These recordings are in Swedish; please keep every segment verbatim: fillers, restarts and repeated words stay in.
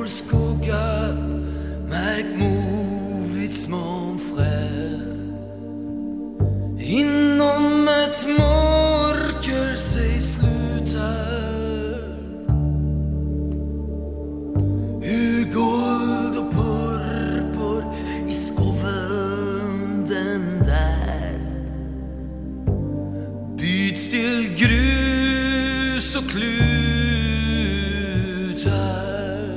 skugga, märk movits mon frère. Inom ett mörker sig slutar, hur guld och purpur i skoven den där byts till grus och klutar.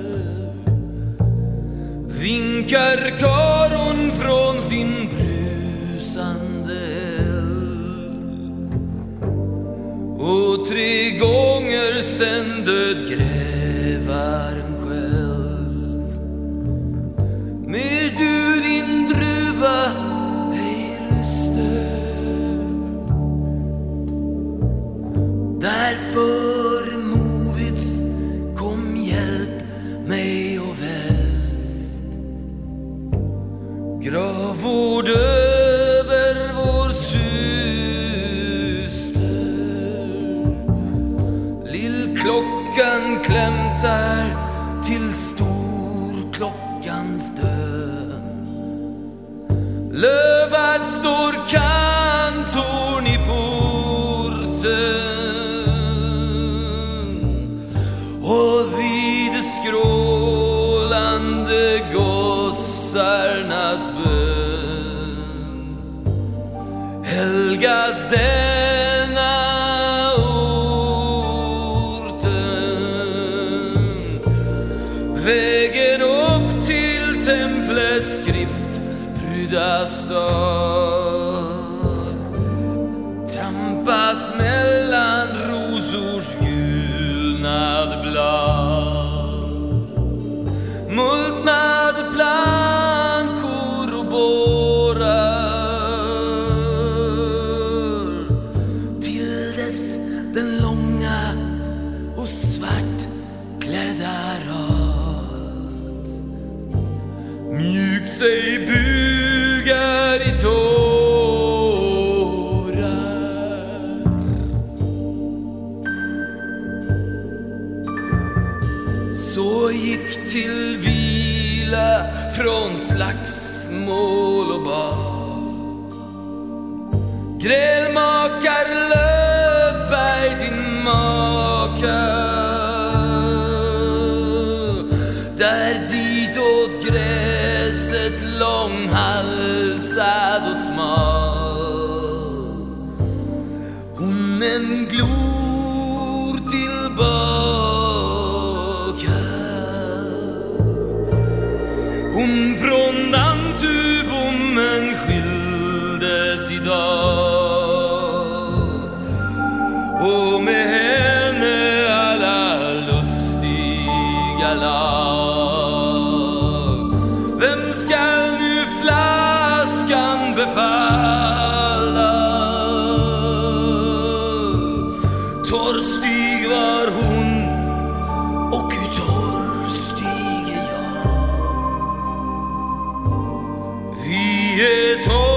Vinkar karon från sin brusande eld, och tre gånger sen död grävaren själv. Mer du din druva ej röster, därför movits kom hjälp mig och väl. Gravvård över vår syster, lillklockan klämtar till storklockans död. Lövad står kantorn i porten, och vid det skrålande gossarnas bön helgas denna orten. Vägen upp till templets skriftprydda stad trampas mellan rosors gulnade blad. Multnade plankor och bårar, till dess den långa och svart klädda rad mjukt sig bugar i tårar. Så gick till vila från slagsmål och bad grälmakar Löfberg din maka, där ditåt gräset långhalsad och smal. Hon en glor tillbaka, hon från Nantubommen skildes idag, och med henne alla lustiga lag. Vem skall nu flaskan befalla? Torstig var hon, och torstig är jag. Vi är